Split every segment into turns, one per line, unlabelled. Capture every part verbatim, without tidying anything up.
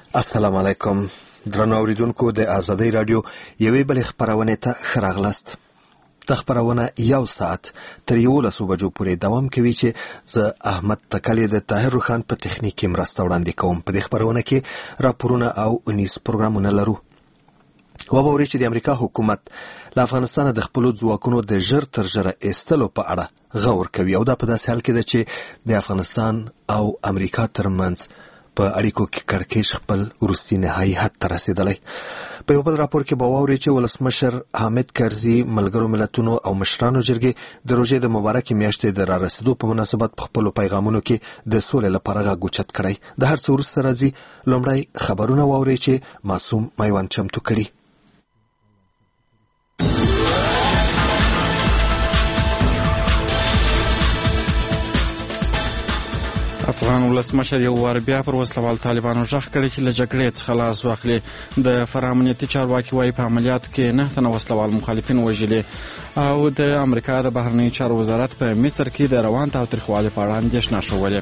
السلام علیکم درنو اوریدونکو د آزادۍ رادیو یوې بلې خپرونې ته ښه راغلاست. د خپرونه یو ساعت تر یولسو بجو پورې دوام کوي چې زه احمد تکلی د طاهر روخان په تخنیکي مرسته وړاندې کوم. په دې خپرونه کې راپورونه او نیوز پروګرامونه لرو. وبوري چې د امریکا حکومت له افغانستان د خپلو ځواکونو د ژر تر ژره ایستلو په اړه غور کوي او دا په داسې حال کې ده چې د افغانستان او امریکا ترمنځ په اړیکو کې کړکېچ خپل وروستي نهایي حد ته رسېدلی. په یو بل راپور کې به واورئ چې ولسمشر حامد کرزي ملګرو ملتونو او مشرانو جرګې د روژې د مبارکې میاشتې د رارسېدو په مناسبت په خپلو پیغامونو کې د سولې لپاره غږ اوچت کړی. د هر څه وروسته راځي لومړی خبرونه واورئ چې معصوم میوند چمتو کړي.
افغان ولسمشر یو وار بیا پر وسلوال طالبانو ژغ کړی چې له جګړې څخه لاس واخلي. د فرا امنیتي چارواکي وایي په عملیاتو کې نه تنه وسلوال مخالفین وژلي او د امریکا د بهرنیو چارو وزارت په مصر کې د روان تاوتریخوالي په اړه اندېښنه ښودلې.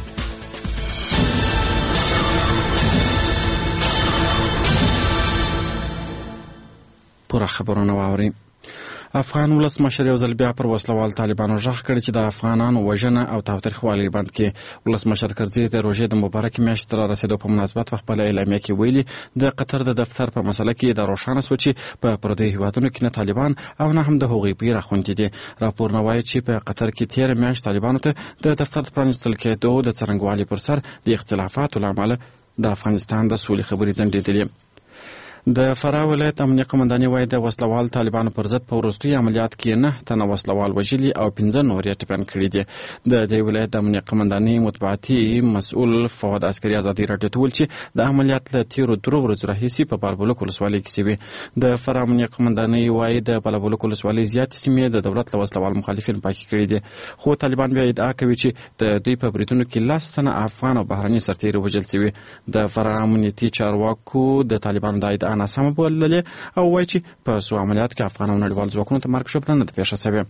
پوره خبرونه واورئ. افغان ولسمشر یو ځل بیا پر وسلوال طالبانو ژغ کړی چې د افغانانو وژنه او تاوتریخوالی بند کړي. ولسمشر کرزي د روژې د مبارکې میاشتې را رسېدو په مناسبت په خپله اعلامیه کې ویلي د قطر د دفتر په مسله کې دا روښانه سوه چې په پردیو هیوادونو کې نه طالبان او نه هم د هغوی پیره خوندي دي. راپورونه وایي چې په قطر کې تېره میاشت طالبانو ته د دفتر د پرانیستل کېدو د څرنګوالي پر سر د اختلافاتو له امله د افغانستان د سولې خبرې ځنډېدلې. د فرا ولایت امنیه قمنداني وایي د وسلوال طالبانو پر ضد په وروستیو عملیات کې نه تنه وسلوال وژلي او پنځه نور یې ټپیان کړي دي. د دې ولایت د امنیه قمنداني مطبوعاتي مسؤل فواد عسکري ازادي راډیو ته وویل چې د عملیات له تېرو درو ورځو راهیسې په بالابلوک ولسوالۍ کې شوي. د فرا امنیه قمنداني وایي د بالابلوک ولسوالۍ زیاتې سیمې د دولت له وسلوال مخالفین پاکې کړي دي، خو طالبان بیا ادعا کوي چې د دوی په بریدونو کې لس تنه افغان او بهرني سرتېري وژل شوي. د فرا امنیتي چارواکو د طالبانو دا ادعا ناسمه بوللې او وایي چې په څو عملیاتو کې افغان او نړیوال ځواکونو ته مرګ ژوبله نه ده پېښه شوې.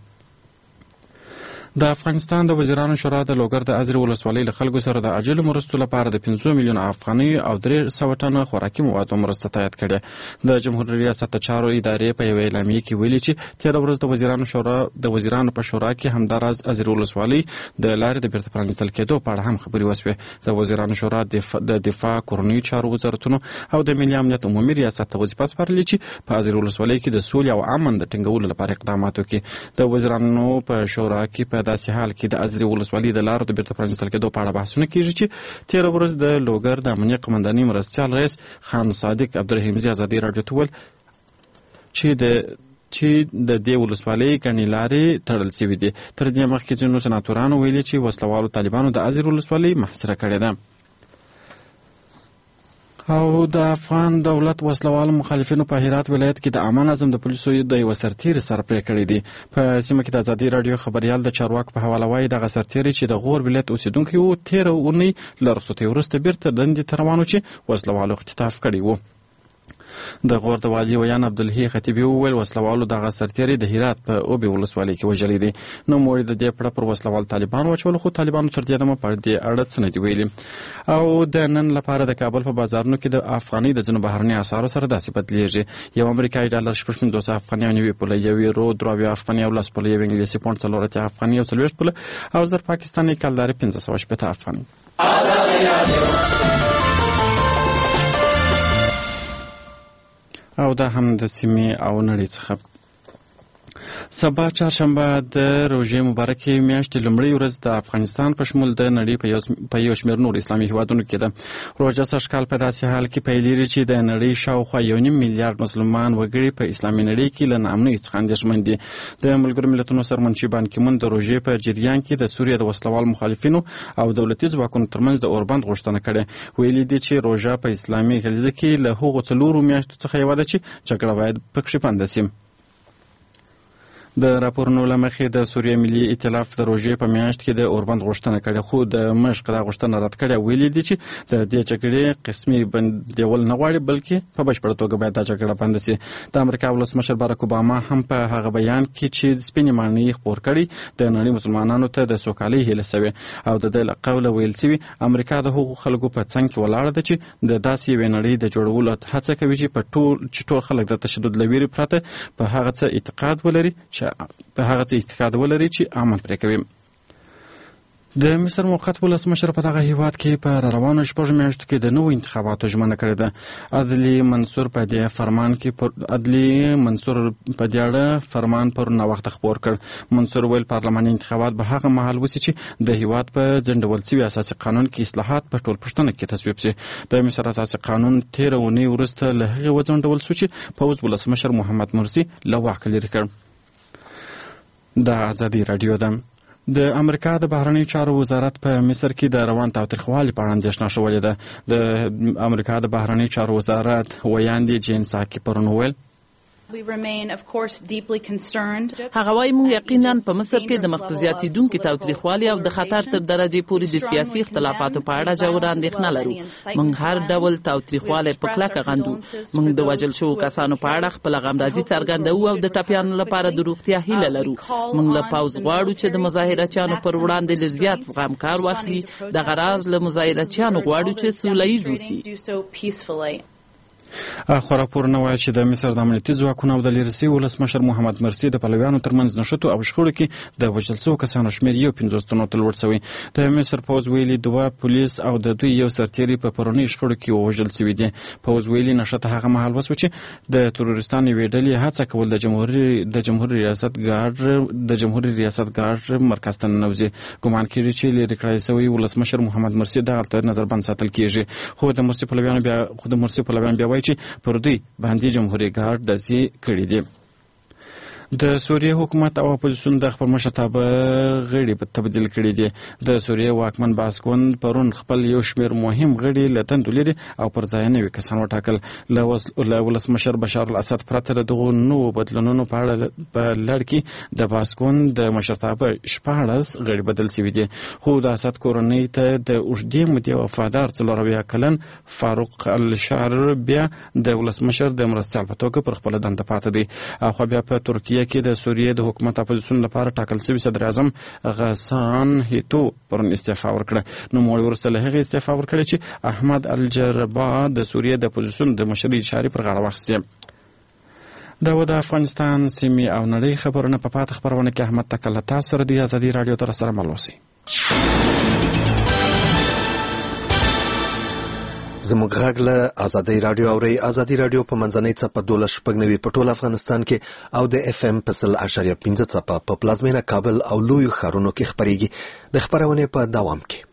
د افغانستان د وزیرانو شورا د لوګر د ازرې ولسوالۍ له خلکو سره د عاجلو مرستو لپاره د پنځه میلیونه افغاني او درې سوه ټنه خوراکي موادو مرسته تایید کړې. د جمهوریت ریاست د چارو ادارې په یوې اعلامیې کې ویلي چې تېره ورځ د وزیرانو شورا د وزیرانو په شورا کې همداراز ازرې ولسوالۍ د لارې د بیرته پرانیستل کېدو په اړه هم خبرې وشوې. د وزیرانو شورا د دفاع، کورنیو چارو وزارتونو او د ملي امنیت عمومي ریاست ته وظیفه سپارلې چې په ازرې ولسوالۍ کې د سولې او امن د ټینګولو لپاره اقدامات وکړي. د وزیرانو په شورا کې په داسې حال کې د ازرې ولسوالۍ د لارو د بیرته پرانیستل کېدو په اړه بحثونه کېږي چې تېره ورځ د لوګر د امنیه قمنداني مرستیال رئیس خان صادق عبدالرحیمزي ازادي راډیو ته وویل چې د چې د دې ولسوالۍ ګڼې لارې تړل شوي دي. تر دې مخکې ځینو سناتورانو ویلي چې وسلوالو طالبانو د ازرې ولسوالۍ محاصره کړې ده. او د افغان دولت وسلوالو مخالفینو په هرات ولایت کې د عامه نظم د پولیسو د یوه سرتېري سره پرې کړی دی. په سیمه کې د ازادي راډیو خبریال د چارواکو په حواله وایي دغه سرتېري چې د غور ولایت اوسېدونکی و تېره اونۍ له رخصتۍ وروسته بیرته دندې ته روان و چې وسلوالو اختطاف کړی و. د غور د والي ویان عبدالحی خطیبي وویل وسلوالو دغه سرتېري د هرات په اوبې ولسوالۍ کې وژلی دی. نوموړي د دې پړه پر وسلوال طالبان واچول، خو طالبانو تر دې دمه په دې اړه څه نه دي ویلي. او د نن لپاره د کابل په بازارونو کې د افغانۍ د ځینو بهرني اسعارو سره داسې بدلیږي. یو امریکایي ډالر شپږ پنځوس افغانۍ او نوي پوله، یو یورو درې اویا افغانۍ او لس پوله، یو انګلیسي پونډ څلور اتیا افغانۍ او څلوېښت پوله او زر پاکستاني کلدارې پنځه سوه شپېته افغانۍ. او دا هم د سیمې او نړۍ څخه. سبا چهارشنبه د روژې مبارکې میاشتې لومړۍ ورځ د افغانستان په شمول د نړۍ په یو شمېر نور اسلامي هیوادونو کې ده. روژه سږکال په داسې حال کې پیلېږي چې د نړۍ شاوخوا یو نیم میلیارډ مسلمان وګړي په اسلامي نړۍ کې له ناامنۍ څخه اندېښمن دي. د ملګرو ملتونو سرمنشي بان کی مون د روژې په جریان کې د سوریې د وسلوال مخالفینو او دولتي ځواکونو ترمنځ د اوربند غوښتنه کړې. ویلي دي چې روژه په اسلامي کلیزه کې له هغو څلورو میاشتو څخه یوه ده چې جګړه باید پکښې بنده شي. د راپورونو له مخې د سوریه ملي ائتلاف د روژې په میاشت کې د اوربند غوښتنه کړې، خو د مشق دا غوښتنه رد کړې. ویلي دي چې د دې جګړې قسمي بندول نه غواړي، بلکې په بشپړه توګه باید دا جګړه بند شي. د امریکا ولسمشر باراک اوباما هم په هغه بیان کې چې سپینې ماڼۍ خپور کړي د نړۍ مسلمانانو ته د سوکالۍ هیله سوي او د دې له قوله ویل سوي امریکا د هغو خلکو په څنګ کې ولاړه ده چې د داسې یوې نړۍ د جوړولو هڅه کوي چې په ټول چې ټول خلک د تشدد له ویرې پرته په هغه څه اعتقاد ولري چې په هغه څه اعتقاد ولري چې امن پرې کوي. د مصر موقت ولسمشر په دغه هیواد کې په روانو شپږو میاشتو کې د نوو انتخاباتو ژمنه کړې ده. عدلي منصور په دې فرمان کې پر عدلي منصور په دې اړه فرمان پر نوښت خبر کړ. منصور ویل پارلماني انتخابات به هغه مهال وسی چې د هیواد په ځنډول شوي اساسي قانون کې اصلاحات په ټول پښتنه کې تصویب شي. د مصر اساسي قانون تیر اونۍ وروسته له هغه وځنډول شو چې پوز ولسمشر محمد مرسي له واک لري کړ. د ازادي رادیو ده. د امریکا د بهرنی چارو وزارت په مصر کې د روان تاوتریخوالي په اړه اندېښنه شولې ده. د امریکا د بهرنی چارو وزارت ویاندې جین ساکي پرون وویل
هغه وايي موږ یقینا په مصر کې د مخفزياتي دونکو تاوتریخوالي او د خطر تر درجه پورې د سیاسي اختلافاتو په اړه جوړ اندېښنه لرو. موږ هر ډول تاوتریخوالي په کلکه غندو. موږ د وژل شوو کسانو په اړه خپل غمرازي څرګندوو او د ټپیانو لپاره د روغتیا هیله لرو. موږ له پوز غواړو چې د مظاهرچیانو پر وړاندې له زیات زغم کار واخلي. د غراز له مظاهرچیانو غواړو چې سوله ییز وي.
خو راپورونه وایي چې د مصر د امنیتي ځواکونو او د لیرسي ولسمشر محمد مرسي د پلویانو ترمنځ نښتو او شخړو کې د وژل شوو کسانو شمېر یو پنځوس تنو ته لوړ شوی. د مصر پوځ ویلي دوه پولیس او د دوی یو سرتیری په پرونی شخړو کې وژل شوي دي. پوځ ویلي نښته هغه مهال وسوه چې د تروریستانو یوې ډلې هڅه کول د جمهوریت د جمهوریت ریاست ګارد د جمهوریت ریاست ګارد مرکز ته ننوځي. ګمان کېږي چې لرې کړای شوی ولسمشر محمد مرسي دغلته نظربند ساتل کېږي. خو د مرسي پلویانو بیا خو د مرسي پلویان بیا چې پر دوی باندې جمهوریت ګارد داسې کړي دي. د سوریه حکومت او اپوزیسیون د خپل مشرتابه غړي په تبدیل کړي دي. د سوریه واکمن باسکون پرون خپل یو شمېر مهم غړي له دندو لري او پر ځای نوي کسان وټاکل. له ولسمشر بشار الاسد پرته د دغو نوو بدلونونو په اړه په لړ کې د باسکون د مشرتابه شپاړس غړي بدل شوي دي. خو د اسد کورنۍ ته د اوږدې مودې وفادار څلور اویا کلن فاروق الشعر بیا د ولسمشر د مرستیال په توګه پر خپله دنده پاتې دی. خو بیا په ترکیه کې د سوریې د حکومت اپوزیسیون لپاره ټاکل شوي صدر اعظم غسان هیتو پرون استعفا ورکړه. نوموړي وروسته له هغې استعفا ورکړه چې احمد الجربا د سوریې د اپوزیسیون د مشرۍ چارې پر غاړه واخیستې. دا و د افغانستان سیمې او نړۍ خبرونه په پاته خپرونه کې احمد تکل له تاسو سره د ازادي راډیو تر سره مل اوسئ.
زموږ غږ له ازادي راډیو اورئ. ازادي راډیو په منځنۍ څپه دولس شپږ نوي په ټول افغانستان کې او د اف ام په سل اشاریه پنځه څپه په پلازمینه کابل او لویو ښارونو کې خپرېږي. د خپرونې په دوام کې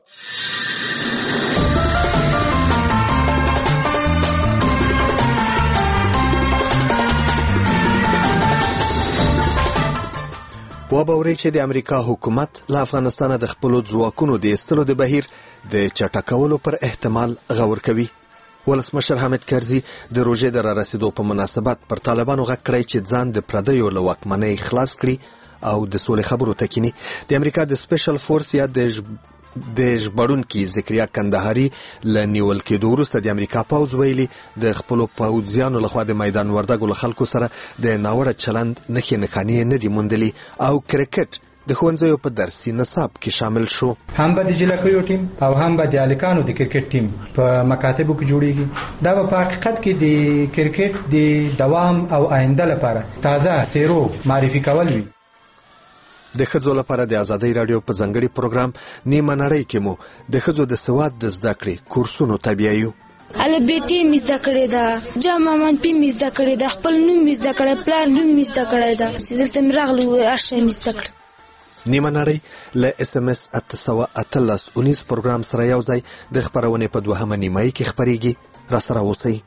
وبوري چې د امریکا حکومت له افغانستانه د خپل ځواکونو د ایستلو د بهیر د چټکولو پر احتمال غور کوي. ولسمشر حامد کرزي د روژې د رارسېدو په مناسبت پر طالبانو غږ کړی چې ځان د پردیو له واکمنۍ خلاص کړي او د سولې خبرو ته کینی. د امریکا د سپیشل فورس یا د د ژغورونکي ذکریا کندهاري له نیول کېدو وروسته د امریکا پوځ ویلي د خپلو پوځیانو لخوا د میدان وردګو له خلکو سره د ناوړه چلند نښې نښانې نه دي موندلي او کرکټ د ښوونځیو په درسي نصاب کې شامل شو.
هم به د جلکیو ټیم او هم به د هلکانو د کرکټ ټیم په مکاتبو کې جوړیږي. دا په حقیقت کې د کرکټ د دوام او آینده لپاره تازه سیرو معرفي کول وي.
د ښځو لپاره د ازادي راډیو په ځانګړي پروګرام نیمه نړۍ کې مو د ښځو د سواد د زده کړې کورسونو ته بیایو.
البته می زده کړې ده، جامع منفي می زده کړې ده، خپل نوم می زده کړی، پلار نوم می زده کړی ده چې دلته مې راغلی و هر شی می زده کړه.
نیمه نړۍ له اس ام اس اته سوه اتلس اونیز پروګرام سره یو ځای د خپرونې په دوهمه نیمایي کې خپرېږي. را سره اوسئ.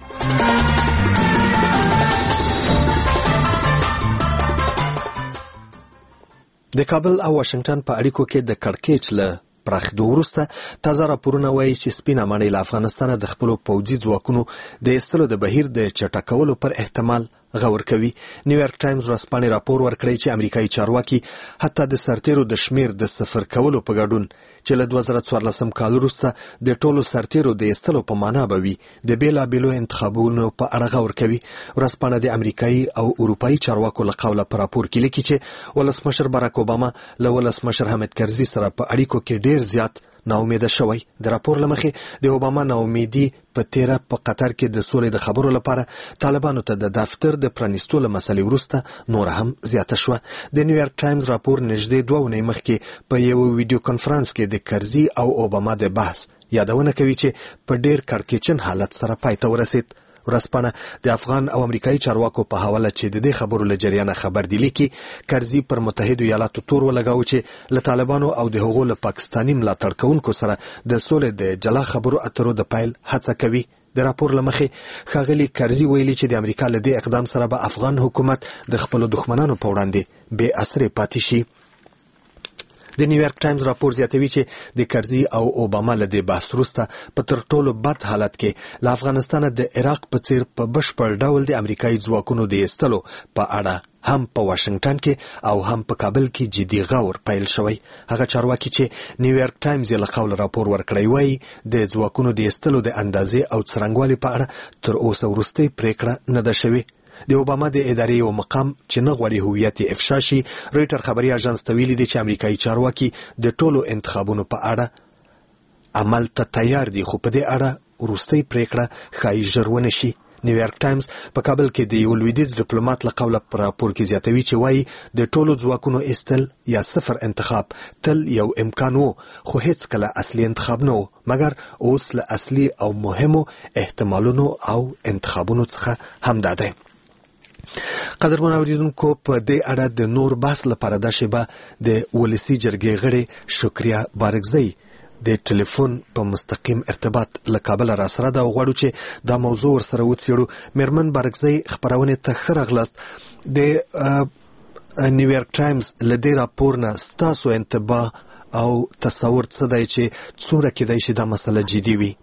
د کابل او واشنگټن په اړیکو کې د کړکېچ له پراخېدو وروسته تازه راپورونه وایي چې سپینه ماڼۍ له افغانستانه د خپلو پوځي ځواکونو د ایستلو د بهیر د چټکولو پر احتمال غور کوي. نیویارک ټایمز ورځپاڼې راپور ورکړی چې امریکایي چارواکي حتی د سرتیرو د شمیر د صفر کولو په ګډون چې له دوه زره څوارلسم کال وروسته د ټولو سرتیرو د ایستلو په معنا به وي د بیلابیلو انتخابونو په اړه غور کوي. ورځپاڼه د امریکایي او اروپایي چارواکو له قوله په راپور کې لیکي چې ولسمشر باراک اوباما له ولسمشر حامد کرزي سره په اړیکو کې ډیر زیات ناامیده شوی. د راپور له مخې د اوباما ناامیدي په تیره په قطر کې د سولې د خبرو لپاره طالبانو ته د دفتر د پرانیستو له مسلې وروسته نور هم زیاته شوه. د نیویارک ټایمز راپور نږدې دوه اونۍ مخکې په یو ویډیو کانفرنس کې د کرزي او اوباما د بحث یادونه کوي چې په ډیر کړکېچن حالت سره پای ته ورسید. ورځپاڼه د افغان او امریکایي چارواکو په حواله چې د دې خبرو له جریانه خبر دی لیکي کرزي پر متحده ایالاتو تور ولګاو چې له طالبانو او د هغو له پاکستاني ملاتړ کوونکو سره د سولې د جلا خبرو اترو د پیل هڅه کوي. د راپور له مخې ښاغلي کرزي ویلي چې د امریکا له دې اقدام سره به افغان حکومت د خپلو دښمنانو په وړاندې بې اثرې پاتې شي. د نیویارک ټایمز راپور زیاتوي چې د کرزي او اوباما له دې بحث وروسته په تر ټولو بد حالت کې له افغانستانه د عراق په څیر په بشپړ ډول د امریکایي ځواکونو د ایستلو په اړه هم په واشنگټن کې او هم په کابل کې جدي غور پیل شوی. هغه چارواکي چې نیویارک ټایمز یې له قوله راپور ورکړی وایي د ځواکونو د ایستلو د اندازې او څرنګوالي په اړه تر اوسه وروستۍ پریکړه نه ده شوې. د اوباما د ادارې یو مقام چې نه غواړي هویت یې افشا شي رویټر خبري اژانس ته ویلي دي چې امریکایي چارواکي د ټولو انتخابونو په اړه عمل ته تیار دي خو په دې اړه وروستۍ پریکړه ښایي ژر ونه شي. نیویارک ټایمز په کابل کې د یو لویدیځ ډیپلوماټ له قوله په راپور کې زیاتوي چې وایي د ټولو ځواکونو ایستل یا صفر انتخاب تل یو امکان وو خو هیڅ کله اصلي انتخاب نه وو مګر اوس له اصلي او مهمو احتمالونو او انتخابونو څخه همدا دی. قدرمن اوریدونکو په دې اړه د نور بحث لپاره د شیبه د ولسی جرګې غړي شکریا بارګزی د ټلیفون په مستقیم ارتباط له کابل را سره دا غواړو چې دا موضوع ورسره وڅېړو. میرمن بارګزی خبرونه ته ښه راغلاست. د نیویارک ټایمز له دې راپور نه ستاسو انتباه او تصور څه دی چې څومره کېدای شي دا مسله جدي وي؟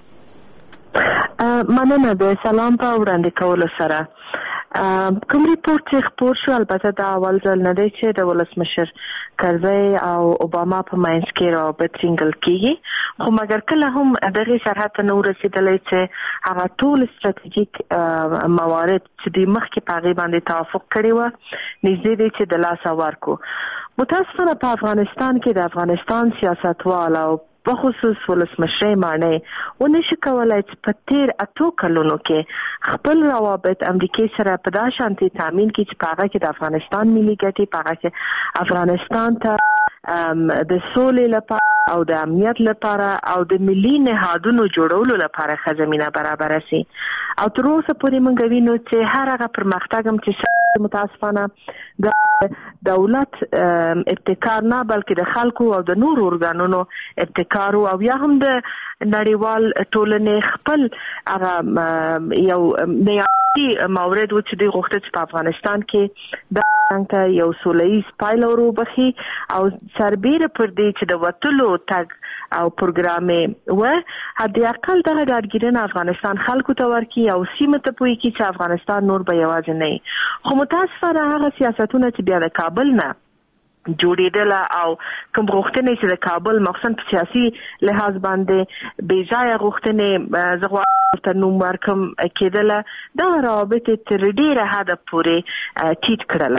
مننه د سلام په وړاندې کولو سره کوم ریپورت چې خپور شو البته دا اول ځل نه دی چې د ولسمشر کرزي او اوباما په منځ کې رابط ټینګل کیږي خو مګر کله هم دغه سرحد ته نو رسیدلی چې هغه ټول ستراتیژیک موارد چې د مخکې په هغې باندې توافق کړی و نږدې دی چې د لاسه ورکړو. متاسفانه په افغانستان کې د افغانستان سیاستوال او په خصوص ولسمشر معنی ونشي کولای چې په تیر اتو کلونو کې خپل روابط امریکای سره په دا شانتي تامین کړي چې په هغه کې د افغانستان ملي ګټې په هغه کې افغانستان ته د سولې لپاره او د امنیت لپاره او د ملي نهادونو جوړولو لپاره ښه زمینه برابره شي. او تر اوسه پورې موږ وینو چې هر هغه پرمختګ هم چې متاسفانه د دولت ابتکار نه بلکې د خلکو او د نور ارګانونو ابتکار او یا هم د نړیوال ټولنې خپل هغه یو نیابتي مورد و چې دوی غوښتل چې په افغانستان کې د څنګه یو سولهییز پایله وروبخي او سربیره پر دې چې د وتلو تګ او پروګرام و حد اقل دغه ډاډګیرنه افغانستان خلکو ته ورکړي او سیمه ته پوي کړي چې افغانستان نور به یوازې نه وي. خو متاسفانه هغه سیاستونه چې بیا د کابل نه جوړېدل او کوم غوښتنې چې د کابل مخصوصا په سیاسي لحاظ باندې بې ځایه غوښتنې زه غواړم ورته نوم ورکړم کېدله دا روابط تر ډېره حده پورې ټیټ کړل.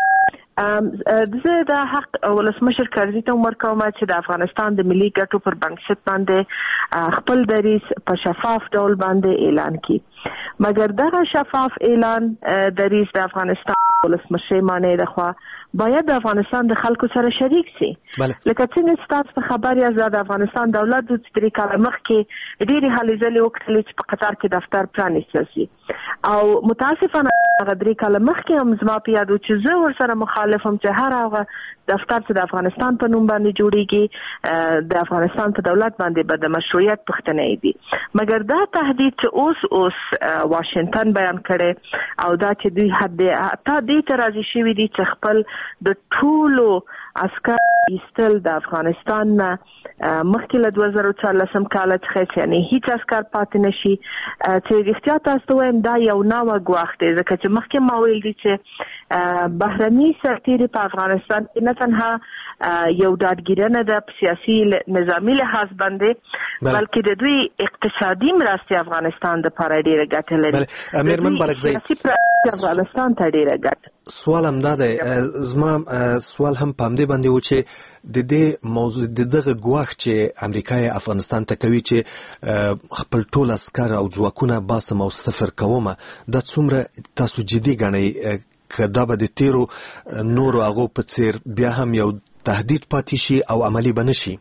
زه د حق ولسمشر کرزي ته عمر کوم چې د افغانستان د ملي ګټو پر بنسټ باندې خپل دریځ په شفاف ډول باندې اعلان کړي مګر دغه شفاف اعلان دریځ د افغانستان ولسمشر معنی د خوا باید د افغانستان د خلکو سره شریک سي. لکه څنګه ستاسو په خبر یا د افغانستان دولت د درې کاله مخکې ډېری هلې ځلې وکړلې چې په قطر کې دفتر پرانیستل شي او متاسفانه هغه درې کاله مخکې هم زما په یاد و چې زه ورسره مخالف هم چې هر هغه دفتر چې د افغانستان په نوم باندې جوړیږي د افغانستان په دولت باندې به د مشروعیت پوښتنې دي مګر دا تهدید چې اوس اوس واشنگټن بیان کړي او دا چې دوی حد تا دې ته راځي شوي دي چې خپل د ټولو عسکر ایستل د افغانستان مخکې له دوه زره څوارلسم کال څخه یعنی هیڅ عسكر پاتې نشي چې رښتیا تاسو وایم دا یو نوې ګواښ دی ځکه چې مخکې ما ویل دي چې بهرني سرتیري په افغانستان کې نه تنها یو ډاډګیرنه د سیاسي نظامی لحاظ باندې بلکې د دوی اقتصادي مرستې افغانستان د لپاره ډیره ګټه لري
میرمن بارکزی
افغانستان ته ډیره ګټه
سوال هم دا دی زما سوال هم پام دی باندې و چې د دې موضوع د دغه ګواښ چې امریکا افغانستان ته کوي چې خپل ټول عسكر او ځواکونه باسم او صفر کومه د څومره تاسو جدي غنئ کدا به د تیرو نور هغه په څیر بیا هم یو تهدید پاتې شي او عملی بنشي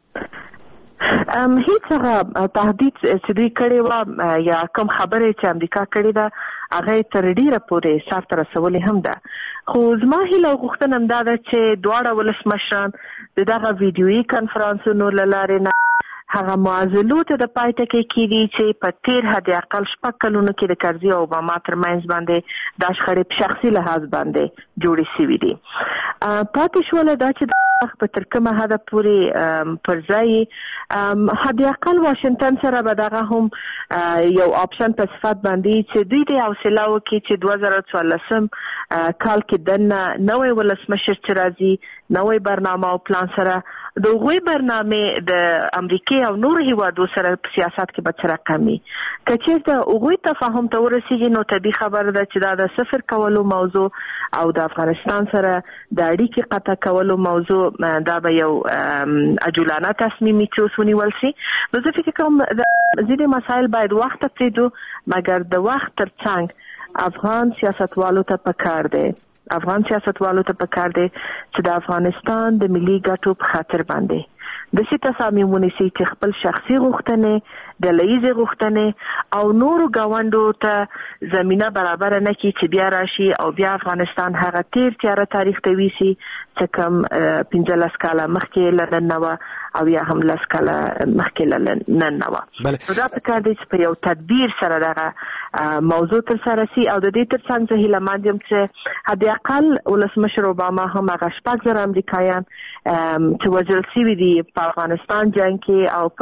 ام هیڅ هغه تهدید چې دوی کړی و یا کوم خبره چې امریکا کړی ده هغه تر ډیره پورې سر ته رسولې هم ده خو زما هیله غوښتنه هم ده چې دواړه ولسمشران دغه ویډیويي کانفرنسونو لاره نه هغه معضلو ته د پای ټکی کېدي چې په تیر حد اقل شپږ کلونو کې د کرزي او اوباما ترمنځ باندې د شخړې په شخصي لحاظ باندې جوړې شوې دي پاتې شوله دا چې د په تر کومه حد پورې پر ځای حد اقل واشنگټن سره به دغه هم یو آپشن په صفت باندې چې دوی د حوصله وکړي چې دوه زره څوارلسم کال کې دنه نوې ولسمشر چې راځي نوې برنامه او پلان سره د غوي برنامه د امریکای او نور هیوادو سره په سیاست کې به څه رقمي کچې د غوي تفاهم ته ورسیږي نو طبي خبره ده چې دا د صفر کولو موضوع او د افغانستان سره د اړیکې قطع کولو موضوع دا به یو عجولانه تصمیم چې ونیول شي نو زه فکر کوم ځینې مسایل باید وخت پرېږدو مګر د وخت ترڅنګ افغان سیاستوالو ته پکار دی افغان سیاستوالو ته پکار دی چې د افغانستان د ملي ګټو په خاطر باندې د سي تصامیم ونیسي چې خپل شخصي غوښتنې د لایزه غوښتنې او نورو گاونډو ته زمينه برابر نه کړي چې بیا راشي او بیا افغانستان هغه تیر تیاره تاریخ ته ویسي چې کوم پنځلس کاله مخکې لرنه نو او یا هم لاس کاله مخکې لرنه نو بله دا پکار دی چې په یو تدبیر سره دغه موضوع تر سره سي او د دې ترڅنګ زه هیله مند یم چې حد اقل ولسمشر اوباما هم هغه شپږ زره امریکایان چې وژل شوي دي په افغانستان جنگ کې او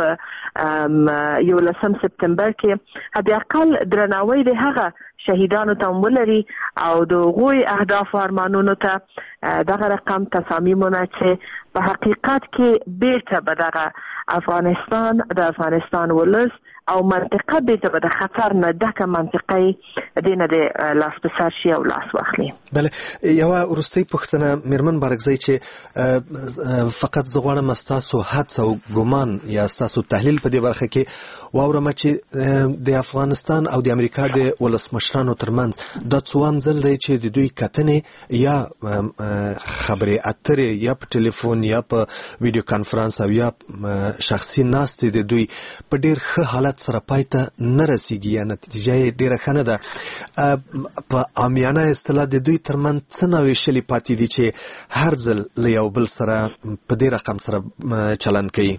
په یو لسم سپتمبر کې حد اقل درناوی د هغه شهیدانو ته ولري او د غوي اهداف او ارمانونو ته دغه رقم تصامیمونه چې په حقیقت کې بیرته به دغه افغانستان د افغانستان ولس او منطقه بیرته به د خطر نه ډکه منطقه دینه د لاس په سر شي او لاس واخلي.
بله یو ورستۍ پوښتنه میرمن بارکزی چې فقط زه غواړم ستاسو حدس او ګمان یا ستاسو تحلیل په دې برخه کې واورم چې د افغانستان او د امریکا د ولسمشرانو ترمنځ د څوام ځل دی چې د دوی کتنې یا خبرې اترې یا په ټلیفون یا په ویډیو کانفرنس او یا شخصي ناستې د دوی په ډیر ښه حالت سره پای ته نه رسیږي یا نتیجه یې ډیره ښه نه ده په عامیانه اصطلاح د دوی ترمنځ څه ناویشلي پاتې دي چې هر ځل له یو بل سره په دې رقم سره چلند کوي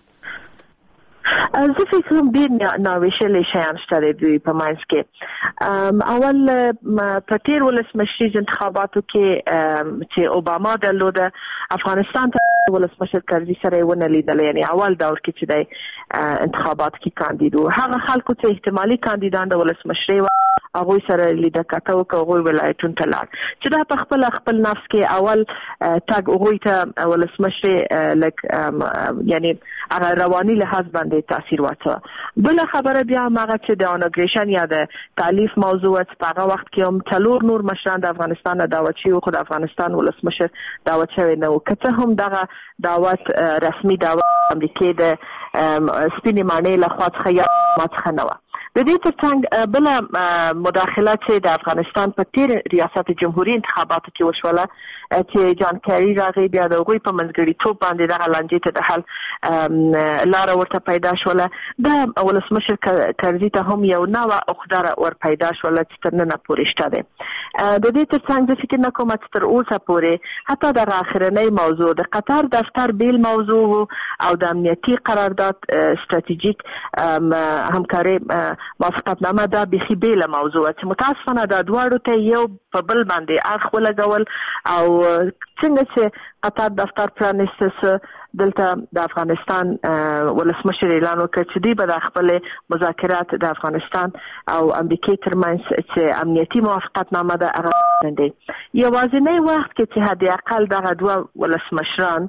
زه فکر کوم ډېر ناویشلي شیان شته دوی په منځ کې اول په تیر ولسمشریز انتخاباتو کې چې اوباما درلوده افغانستان ته ولسمشر کرزي سره ونه لیدل یعنی اول دور کې چې د انتخابات کې کاندیدو هغه خلکو چې احتمالي کاندیدان د ولسمشري هغه سره لیدل کاته او هغه ولایتون ته لاړ چې دا په خپل خپل نفس کې اول تاګ هغه ته ولسمشري لک یعنی هغه رواني لحاظ باندې تاثیر واچو بل خبره بیا هغه چې د انوګریشن یا د تالیف موضوع په هغه وخت کې هم څلور نور مشران د افغانستان دعوت شوی خو د افغانستان ولسمشر دعوت شوی نه و کته هم دغه دعوت رسمي دعوت امریکای د سپینې معنی له خوا څخه یا ماڅخه نه و د دې ترڅنګ بل مداخله چې د افغانستان په تیر ریاست جمهوریت انتخاباتو کې وشوله چې جان کیری راغی بیا د غوي په منځګړي توپ باندې د لانجې ته د حل لار ورته پیدا شوله د ولسمشر کرزي ته هم یو نوې اخدار ور پیدا شوله چې تر نن پورې شته ده د دې ترڅنګ د فکر نه کوم چې تر اوسه پورې حتی د اخرنۍ موضوع د قطر دفتر بیل موضوع او د امنیتي قرارداد ستراتیژیک همکاري موافقتنامه دا بخي بیل موضوع چې متاسفانه د دواړو ته یو په بل باندې اخ ولګول او څنګه چې قطر دفتر پرانیستس دلته د افغانستان ولسمشر اعلان وکړ چې دوی به د خپل مذاکرات د افغانستان او امریکای ترمنځ چې امنیتي موافقتنامه ده هغه باندې یوازینی وخت کې چې حد اقل دغه دوه ولسمشران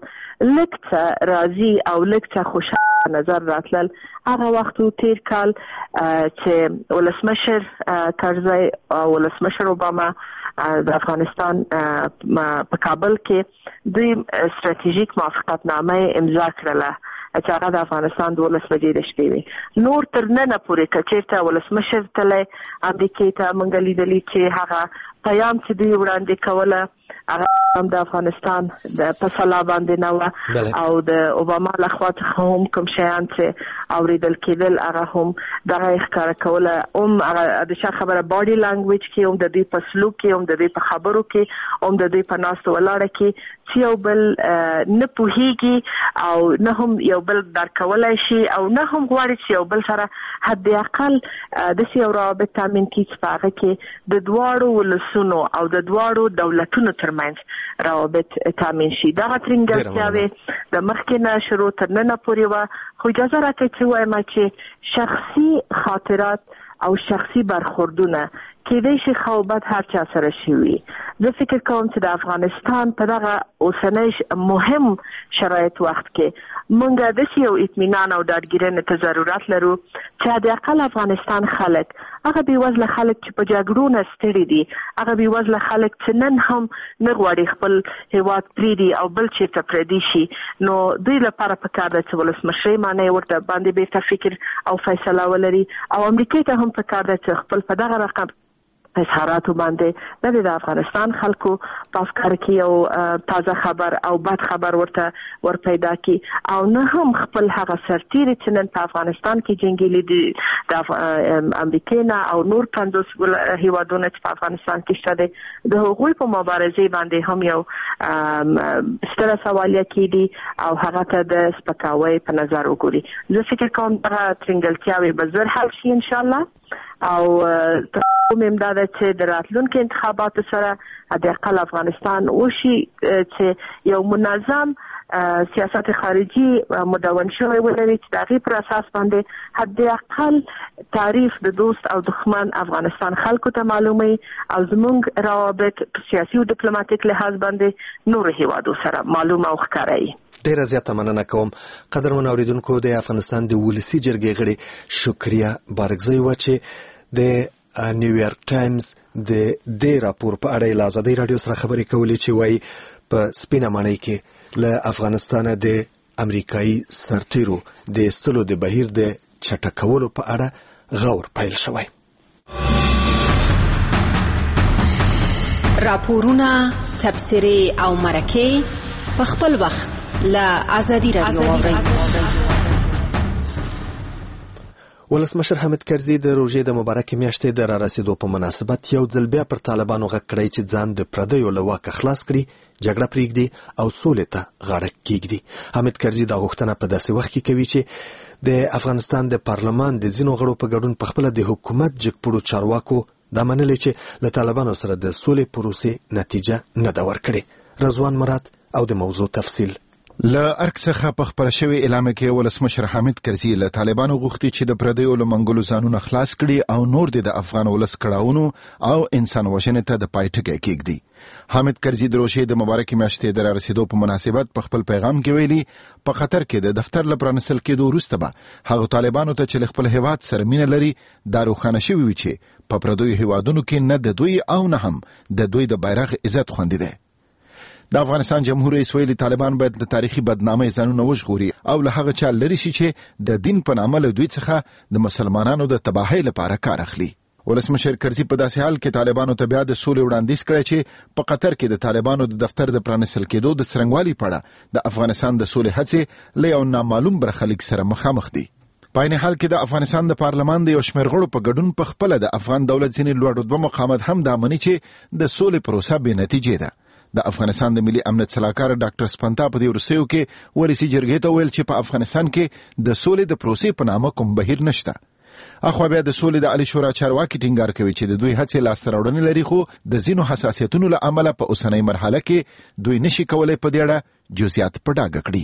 لکه راضي او لکه خوشاله نظر راتلل هغه وخت تیر کال چې ولسمشر کرزی او ولسمشر اوباما د افغانستان په کابل کې دوی ستراتیژیک موافقتنامه امضا کړله چې هغه د افغانستان دولس بجې د شپې وي. نور تر ننه پورې که چېرته ولسمشر تللی امریکې ته موږ لیدلي چې هغه پیام چې دوی وړاندې کوله هغه هم د افغانستان د فیصله باندې نه وه او د اوباما لخوا څخه هم کوم شیان چې اورېدل کېدل هغه هم دغه یې ښکاره کوله هم هغه د چا خبره باډي لانګویج کې هم د دوی په سلوک کې هم د دوی په خبرو کې هم د دوی په ناستو ولاړه کې چې یو بل نه پوهېږي او نه هم یو بل درک کولی شي او نه هم غواړي چې یو بل سره حد اقل داسې یو روابط تامین کړي چې په هغه کې د دواړو ولسونو او د دواړو دولتونو ترمنځ روابط تامین شي. دغه ترنګلتیاوې د مخکې نه شروع تر ننه پورې وه خو اجازه راکړئ چې ووایم چې شخصي خاطرات او شخصي برخوردونه کېدای شي خوابت هر چا سره شوي. زه فکر کوم چې د افغانستان په دغه اوسنی مهم شرایط وخت کې موږ داسې یو اطمینان او ډاډګیرنې ته ضرورت لرو چې حد اقل افغانستان خلک هغه بېوزله خلک چې په جګړو نه ستړي دي هغه بېوزله خلک چې نن هم نه غواړي خپل هېواد پرېږدي او بل چېرته پردي شي نو دوی لپاره پکار ده چې ولسمشرۍ معنی ورته باندې بېرته فکر او فیصله ولري او امریکې ته هم پکار ده چې خپل په دغه رقم اظهاراتو باندې نه د افغانستان خلکو په افکار کې یو تازه خبر او بد خبر ورته ور پیدا کی او نه هم خپل هغه سرتیري چې نن په افغانستان کې جنگیلي دي د امریکا نه او نور پنځوس هیوادونو چې په افغانستان کې شته دي د هغوی په مبارزه باندې هم یو ستره سوالیه کیدي او هغه ته د سپکاوي په نظر وګوري. زه فکر کوم دا ترنګلتیاوي به زر حل شي ان شاء الله او کوم امداد چې د راتلونکو انتخاباتو سره د اقل افغانستان وشي چې یو منظم سیاست خارجي مدون شوی ولري چې د هغې پر اساس باندې حد اقل تعریف د دوست او دښمن افغانستان خلکو ته معلومي او زموږ روابط سیاسي او ډیپلوماټیک لحاظ باندې نور هیوادو سره معلومه او ښکاره
ډیره زیاته مننه کوم. قدرمن اوریدونکو د افغانستان د ولسی جرګې غړي شکریا بارګزی و چې د نیویارک ټایمز د دې راپور په اړه له ازادي رادیو سره خبرې کولې چې وایي په سپینه معنی کې له افغانستان د امریکایي سرتیرو د استلو د بهیر د چټکولو په اړه غور پیل شوی.
راپورونه تبصرې او مرکې په خپل وخت لا ازادي رادیو اورئ.
ولسمشر حامد کرزي د روژې د مبارکې میاشتې د را رسیدو په مناسبت یو ځل بیا پر طالبانو غږ کړی چې ځان د پردیو له واکه خلاص کړي، جګړه پرېږدي او سولې ته غاړه کېږدي. حامد کرزي دا غوښتنه په داسې وخت کې کوي چې د افغانستان د پارلمان د ځینو غړو په ګډون په خپله د حکومت جګپړو چارواکو دا منلې چې له طالبانو سره د سولې پروسې نتیجه نه ده ورکړې. رضوان مراد او د موضوع تفصیل.
له ارګ څخه په خپره شوې اعلامیه کې ولسمشر حامد کرزي له طالبانو غوښتي چې د پردیو له منګولو ځانونه خلاص کړي او نور د افغان ولس کړاوونو او انسان وژنې ته د پای ټکی کېږدي. حامد کرزي د روژې د مبارکې میاشتې د را رسیدو په مناسبت په خپل پیغام کې ویلي په قطر کې د دفتر له پرانیستل کېدو وروسته به هغو طالبانو ته چې له خپل هېواد سره مینه لري دا روښانه شوي وي چې په پردیو هېوادونو کې نه د دوی او نه هم د دوی د بیرغ عزت خوندي دی. د افغانستان جمهور رئیس ویلي طالبان باید د تاریخي بدنامۍ ځانونه وژغوري او له هغه چا لرې شي چې د دین په نامه له دوی څخه د مسلمانانو د تباهۍ لپاره کار اخلي. ولسمشر کرزي په داسې حال کې طالبانو ته بیا د سولې وړاندیز کړی چې په قطر کې د طالبانو د دفتر د پرانیستل کېدو د څرنګوالي په اړه د افغانستان د سولې هڅې له یو نامعلوم برخلیک سره مخامخ دي. په عین حال کې د افغانستان د پارلمان د یو شمېر غړو په ګډون په خپله د افغان دولت ځینې لوړ رتبه مقامات هم دا مني چې د سولې پروسه بې نتیجې ده. د افغانستان د ملي امنیت سلاکار ډاکټر سپنتا په دې وروستیو کې ولسی جرګې ته ویل چې په افغانستان کې د سولې د پروسې په نامه کوم بهیر نشته. اخوا بیا د سولې د عالی شورا چارواکي ټینګار کوي چې د دوی هڅې لاسته راوړنې لري خو د ځینو حساسیتونو له امله په اوسنۍ مرحله کې دوی نشي کولای په دې اړه جزئیات په ډاګه کړي.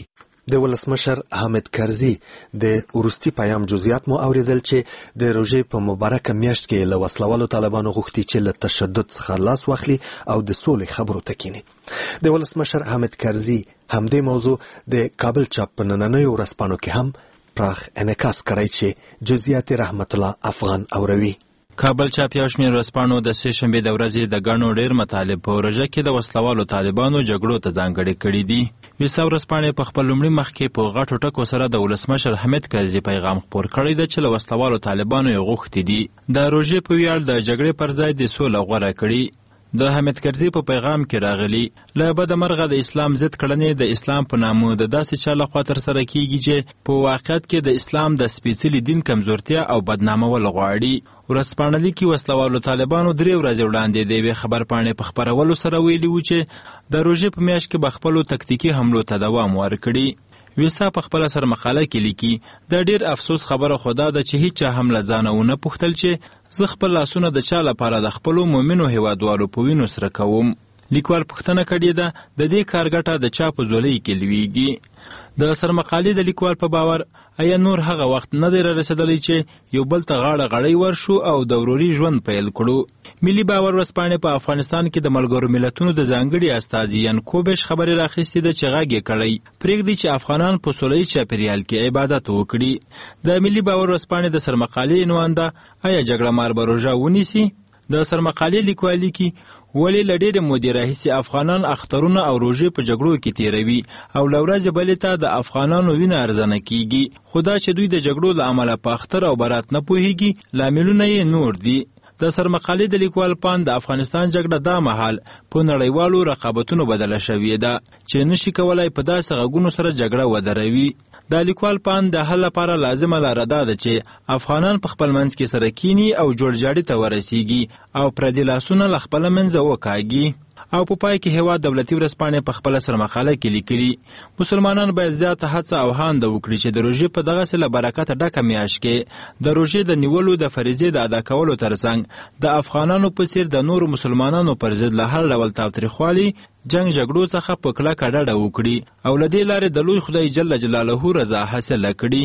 د ولسمشر حامد کرزي د ورستي پیام جزئیات مو اوریدل چې د روژې په مبارکه میاشت کې له وسلوالو طالبانو غوښتي چې له تشدد څخه لاس واخلي او د سولې خبرو ته کیني. د ولسمشر حامد کرزي همدې موضوع د کابل چاپ په نننیو ورځپاڼو کې هم پراخ انعکاس کړی چې جزئیات رحمت الله افغان اوروي.
کابل چاپ یو شمېر ورځپاڼو د سې شنبې د ورځې د ګڼو ډېر مطالب په روژه کې د وسلوالو طالبانو جګړو ته ځانګړي کړي دي. ویسا ورځپاڼې په خپل لومړي مخ کې په غټو ټکو سره د ولسمشر حامد کرزي پیغام خپور کړی دی چې له وسلوالو طالبانو یې غوښتي دي د روژې په ویاړ د جګړې پر ځای د سوله غوره کړي. د حامد کرزي په پیغام کې راغلي له بده مرغه د اسلام ضد کړنې د اسلام په نامه د داسې چا لخوا ترسره کیږي چې په واقعیت کې د اسلام د سپېڅلي دین کمزورتیا او بدنامول غواړي. ورځپاڼه لیکي وسلوالو طالبانو درې ورځې وړاندې د یوې خبرپاڼې په خپرولو سره ویلي وو چې د روژې په میاشت کې به خپلو تکتیکي حملو ته دوام ورکړي. ویسا په خپله سر مقاله کې لیکي د ډېر افسوس خبره خو دا ده چې هیچا هم له ځانه ونه پوښتل چې زه خپل لاسونه د چا لپاره د خپلو مومنو هیوادوالو په وینو سره کوم. لیکوال پوښتنه کړې ده د دې کار ګټه د چا په ځولۍ کې لویږي. د سرمقالې د لیکوال په باور ایا نور هغه وخت نه دی رارسېدلی چې یو بل ته غاړه غړی ورشو او د وروري ژوند پیل کړو. ملي باور ورځپاڼې په افغانستان کې د ملګرو ملتونو د ځانګړي استازي یان کوبش خبرې راخیستې ده چې غږ یې کړی پرېږدي چې افغانان په سوله ییز چاپېریال کې عبادت وکړي. د ملي باور ورځپاڼې د سرمقالې عنوان ده ایا جګړه مار به روژه ونیسي. د سرمقالې لیکوال لیکي ولې له ډېرې مودې راهیسې افغانان اخترونه او روژې په جګړو کې تېروي او له ورځې بلې ته د افغانانو وینه ارزانه کیږي، خو دا چې دوی د جګړو له امله په اختر او برات نه پوهیږي لاملونه یې نور دي. د سرمقالې د لیکوال پان د افغانستان جګړه دا مهال په نړیوالو رقابتونو بدله شوې ده چې نشي کولای په داسې غږونو سره جګړه ودروي. د لیکوال پان د حل لپاره لازمه لاره دا ده چې افغانان په خپل منځ کې سره کینی او جوړجاړي ته ورسیږي او پردي لاسونه له خپله منځه وکاږي. او په پای کې هیواد دولتي ورځپاڼې په خپله سرمقاله کې لیکلي مسلمانان باید زیاته هڅه او هانده وکړي چې د روژې په دغسې له برکته ډکه میاشت کې د روژې د نیولو د فریضې د ادا کولو ترڅنګ د افغانانو په څیر د نورو مسلمانانو پر ضد له هر ډول تاوتریخوالي جنگ جګړو څخه په کلکه ډډه وکړي او له دې لارې د لوی خدای جل جلاله رضا حاصله کړي.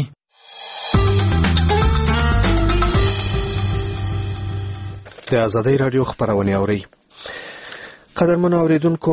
د آزادۍ راډیو خپرونې اورئ. قدرمنو اوریدونکو،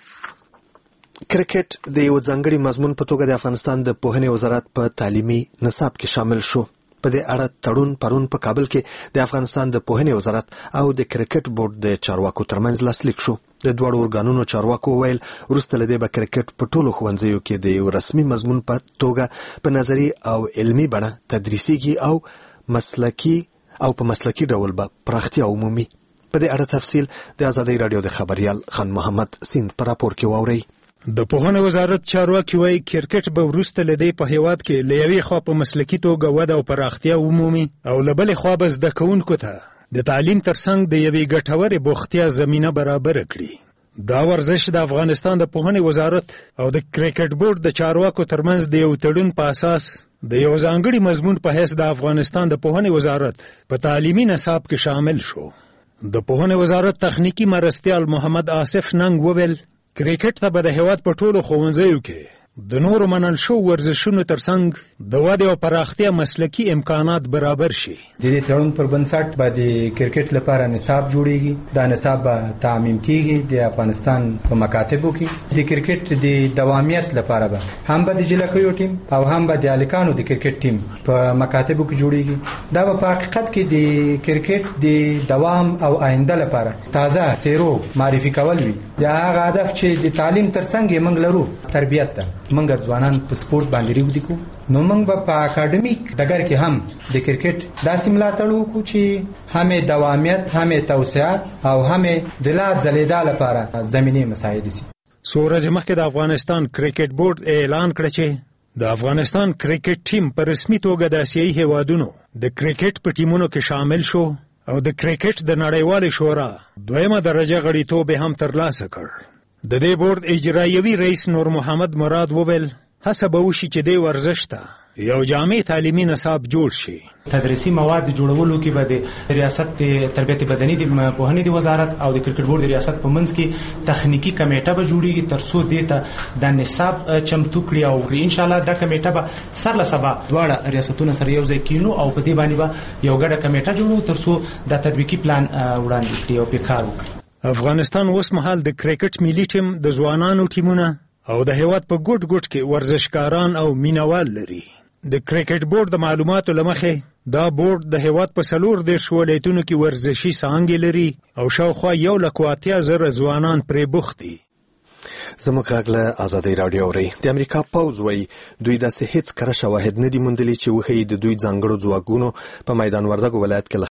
کرکټ د یو ځانګړي مضمون په توګه د افغانستان د پوهنې وزارت په تعلیمي نصاب کې شامل شو. په دې اړه تړون پرون په کابل کې د افغانستان د پوهنې وزارت او د کرکټ بورډ د چارواکو ترمنځ لاسلیک شو. د دواړو ارګانونو چارواکو ویل وروسته له دې به کرکټ په ټولو ښوونځیو کې د یو رسمي مضمون په توګه په نظري او علمي بڼه تدریسیږي او مسلکي او په مسلکي ډول به پراختیا ومومي. په دې اړه تفصیل د آزادۍ راډیو د خبريال خان محمد سیند په راپور کې واورئ.
د پوهنې وزارت چارواکي وایي کرکټ به وروسته له دې په هیواد کې له یوې خوا په مسلکي توګه وده او پراختیا ومومي او له بلې خوا به زده کوونکو ته د تعلیم ترڅنګ د یوې ګټورې بوختیا زمینه برابره کړي. دا ورزش د افغانستان د پوهنې وزارت او د کرکټ بورډ د چارواکو ترمنځ د یو تړون په اساس د یو ځانګړي مضمون په حیث د افغانستان د پوهنې وزارت په تعلیمي نصاب کې شامل شو. د پوهنې وزارت تخنیکی مرستیال محمد آصف ننګ وویل کرکټ ته به د هیواد په ټولو ښوونځیو کې د نورو منل شو ورزشونو ترڅنګ د ودې او پراختیا مسلکي امکانات برابر شي.
د دې تړون پر بنسټ به د کرکټ لپاره نصاب جوړیږي. دا نصاب به تعمیم کیږي د افغانستان په مکاتبو کې. د کرکټ د دوامیت لپاره به هم به د جلکیو ټیم او هم به د الکانو د کرکټ ټیم په مکاتبو کې جوړیږي. دا به په حقیقت کې د کرکټ د دوام او آینده لپاره تازه سیرو معرفي کول وي. دا هغه هدف چې د تعلیم ترڅنګ یې موږ لرو تربیت ته. موږ ځوانان په سپورت باندې ریږدي کو نو موږ به په اکاډمیک ډګر کې هم د کرکټ داسې ملاتړ وکړو چې هم دوامیت هم توسعه او هم د لا ځلیدا لپاره زمینه مساعد شي.
څو ورځې مخکې د افغانستان کرکټ بورډ اعلان کړ چې د افغانستان کرکټ ټیم په رسمي توګه د آسیایي هیوادونو د کرکټ په ټیمونو کې شامل شو او د کرکټ د نړیوالې شورا دویمه درجه غړیتوب هم ترلاسه کړ. د دې بورډ اجرایوي رئیس نور محمد مراد وویل هڅه به وشي چې دې ورزش ته یو جامع تعلیمي نصاب جوړ شي.
تدریسي مواد جوړولو کې به د ریاست تربیت بدني د پوهنې د وزارت او د کرکټ بورډ د ریاست په منځ کې تخنیکی کمیټه به جوړیږي تر څو دې ته د نصاب چمتو کړي او ان شاء الله دا کمیټه به سر له سبا دواړه ریاستونه سره یو ځای کینو او په دې باندې به یو ګډه کمیټه جوړو تر څو د تطبیقي پلان وړاندې کړي او په کار وکړي.
افغانستان اوس مهال د کرکټ ملي ټیم د ځوانانو ټیمونه او د هیواد په ګډ ګډ کې ورزشکاران او مینوال لري. د کرکټ بورډ د معلوماتو لمخې دا بورډ د هیواد په څلور دېرش ولایتونو کې ورزشي څانګې لري او شاوخوا یو لک اتیا زره ځوانان پرې بوخت دي.
زموږ غږ له ازادۍ راډیو اورئ. د امریکا پوځ وایي دوی داسې هیڅ کره شواهد نه دي موندلي چې وښیي د دوی ځانګړو ځواکونو په میدان وردګو ولایت کې له